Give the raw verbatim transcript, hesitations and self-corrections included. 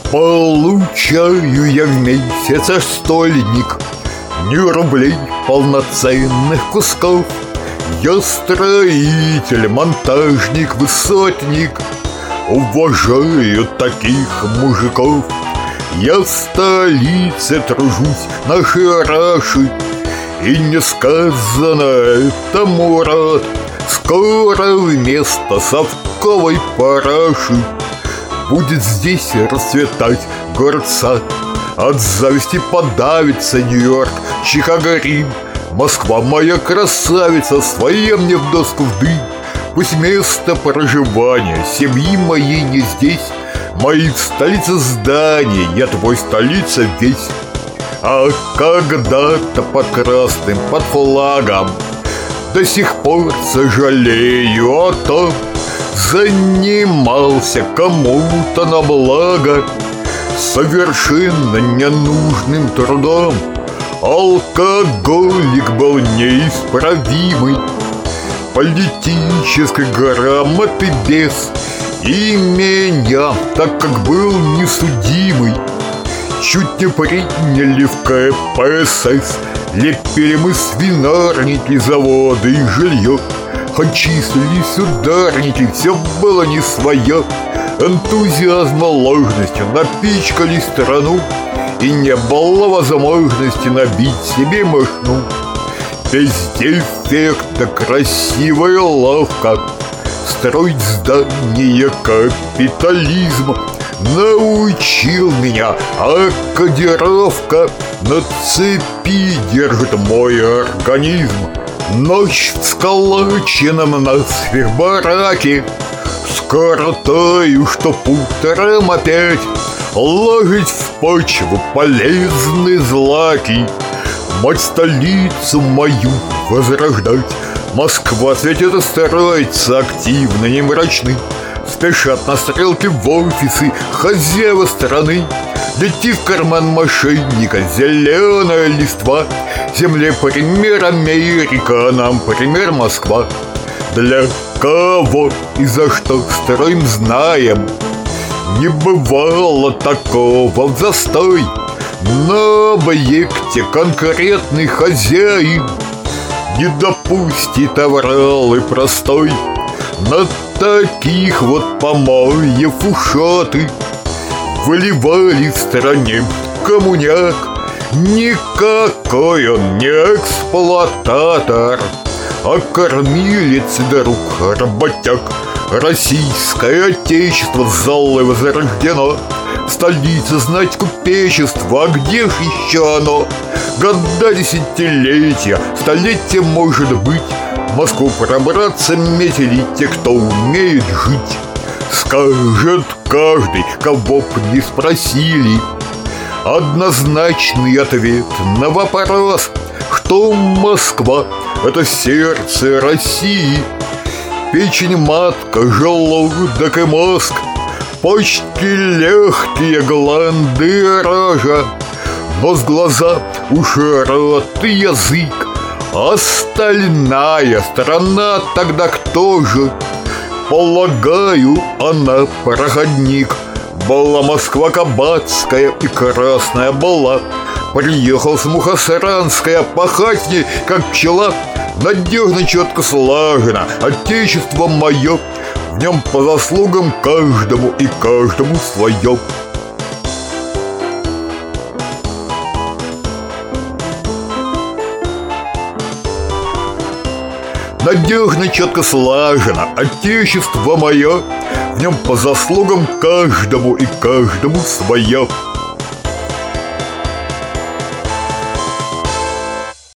Получаю я в месяц аж стольник, ни рублей полноценных кусков. Я строитель, монтажник, высотник, уважаю таких мужиков. Я в столице тружусь нашей раши, и несказанно это, Мурат, скоро вместо совковой параши будет здесь расцветать город-сад. От зависти подавится Нью-Йорк, Чикаго, Рим. Москва моя красавица, своя мне в доску в дым. Пусть место проживания семьи моей не здесь, мои в столице здания, я твой столица весь. А когда-то под красным, под флагом до сих пор сожалею о том, занимался кому-то на благо совершенно ненужным трудом. Алкоголик был неисправимый, политической грамоты без, и меня, так как был несудимый, чуть не приняли в ка пэ эс эс. Лепили мы свинарники, заводы и жилье, хоть числились ударники, все было не свое. Энтузиазма ложностью напичкали страну, и не было возможности набить себе мышну. Без дефекта красиво и ловко строить здание капитализма научил меня, а кодировка на цепи держит мой организм. Ночь в сколоченном наспех бараке, скоротаю, что утром опять ложить в почву полезные злаки, мать столицу мою возрождать. Москва светит и строится активно, не мрачны. Спешат на стрелки в офисы хозяева страны. Лети в карман мошенника зеленая листва. Земле пример Америка, а нам пример Москва. Для кого и за что строим, знаем. Не бывало такого в застой. На объекте конкретный хозяин не допустит аврал и простой. На таких вот помоев ушаты выливали в стране коммуняк. Никакой он не эксплуататор, а кормилец и друг работяг. Российское отечество золой возрождено, столица знать купечество, а где ж еще оно? Года, десятилетия, столетия, может быть, в Москву пробраться метили те, кто умеет жить. Скажет каждый, кого б не спросили, однозначный ответ на вопрос, что Москва — это сердце России. Печень, матка, желудок и мозг, почки, легкие, гланды, рожа, нос, глаза, уши, рот и язык. Остальная сторона тогда кто же? Полагаю, она проходник. Была Москва кабацкая и красная была. Приехал с Мухосранская, пахать в ней, как пчела. Надежно, четко слажено, отечество мое, в нем по заслугам каждому и каждому свое. Надежно, четко слажено, отечество мое, в нем по заслугам каждому и каждому свое.